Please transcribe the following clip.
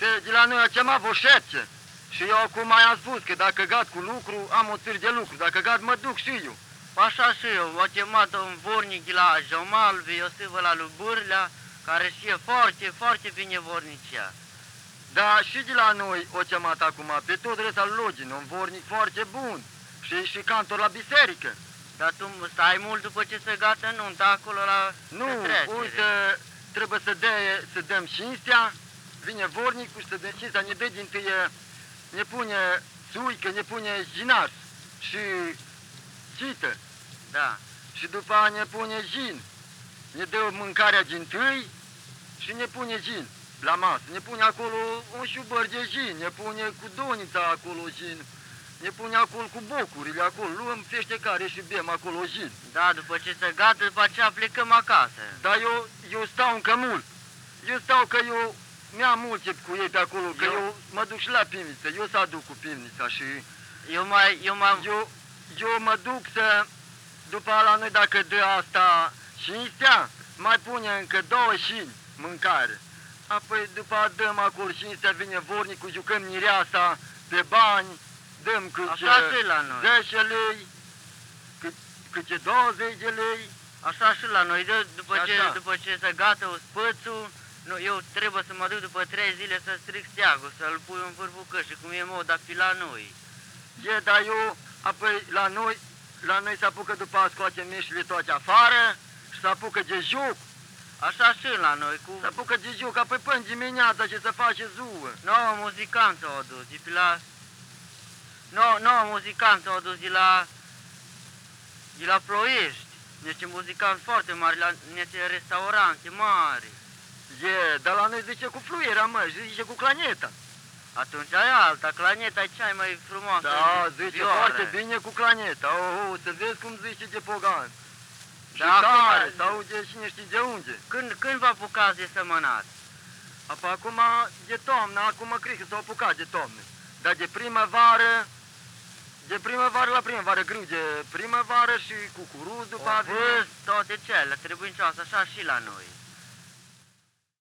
De la noi a chemat voșețe. Și eu acum mai am spus că dacă gad cu lucru, am o țâr de lucru. Dacă gad mă duc și eu. Așa și eu, m-a chemat un vornic de la Jomalvi, Iosifă la lui Bârlea, care știe foarte, foarte bine vornicia. Da, și de la noi o chemat acum pe tot al Login, un vornic foarte bun. Și cantor la biserică. Dar tu stai mult după ce se gata nunta acolo la Nu, petrecere. uite, trebuie să dăm cinstea, vine vornicul și să dăm cinstea, ne dă din tâie, ne pune țuică, ne pune ginar și cită. Da. Și după aia ne pune gin. Ne dă mâncarea din tâi și ne pune gin la masă. Ne pune acolo un șubăr de gin, ne pune cu donița acolo gin, ne pune acolo cu bocurile acolo, luăm feștecare și bem acolo gin. Da, după ce se gata, după aceea plecăm acasă. Dar eu stau încă mult. Eu stau că eu mi-am multe cu ei pe acolo, că eu mă duc și la pivniță, eu să aduc cu pivnița și eu mă duc să, după la noi dacă dă asta cinstea, mai pune încă 2 șini mâncare. Apoi după aia dăm acolo cinstea, vine vornicul, jucăm mireasa pe bani, dăm câte 10 lei, câte 20 de lei. Așa și la noi, după ce se gata ospățul, eu trebuie să mă duc după 3 zile să stric steagul, să-l pui în vârful căștii, cum e moda pe la noi. Dar eu, apoi la noi se apucă după a scoate meșile toate afară și se apucă de joc. Așa și la noi, se apucă de joc, apoi până dimineața ce se face ziua. Nouă muzicanți au adus, nouă muzicanți au adus de la Ploiești. Niște muzicanți foarte mari, niște restaurante mari. Dar la noi zice cu fluiera, mă, zice cu claneta. Atunci e alta, claneta e cea mai frumoasă. Da, zice foarte bine cu claneta. Să vezi cum zice de pogan. Și tare, să aude cine știe de unde. Când vă apucați de sămănat? Acum de toamnă, acum cred că s-au apucat de toamnă. Dar de primăvară la primăvară, grâu de primăvară și cucuruz după toate cele, trebuincioase, așa și la noi.